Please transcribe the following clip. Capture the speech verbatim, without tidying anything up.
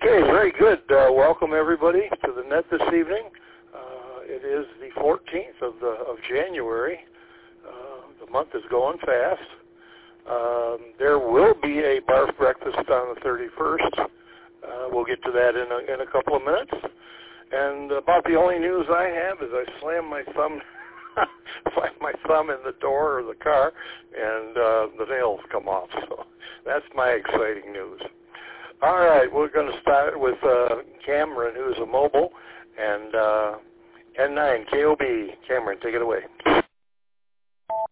Okay, very good. Uh, welcome everybody to the net this evening. Uh, it is the fourteenth of the of January. Uh, the month is going fast. Um, there will be a barf breakfast on the thirty-first. Uh, we'll get to that in a, in a couple of minutes. And about the only news I have is I slam my thumb, slam my thumb in the door of the car, and uh, the nails come off. So that's my exciting news. All right, we're going to start with uh, Cameron, who's a mobile, and uh, N nine K O B. Cameron, take it away.